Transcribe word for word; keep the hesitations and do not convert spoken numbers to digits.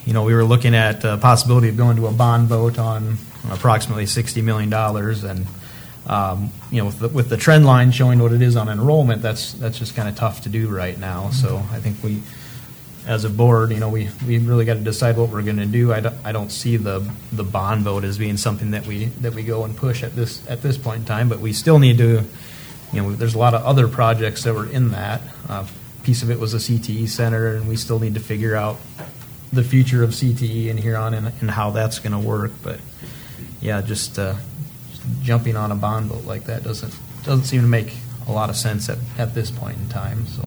you know, we were looking at the possibility of going to a bond vote on approximately sixty million dollars, and um, you know, with the, with the trend line showing what it is on enrollment, that's that's just kind of tough to do right now. So I think we, as a board, you know, we, we really got to decide what we're going to do. I don't, I don't see the the bond vote as being something that we that we go and push at this at this point in time, but we still need to, you know, there's a lot of other projects that were in that. Uh, piece of it was a C T E center, and we still need to figure out the future of C T E and here on and, and how that's going to work. But yeah, just, uh, just jumping on a bond vote like that doesn't doesn't seem to make a lot of sense at, at this point in time. So.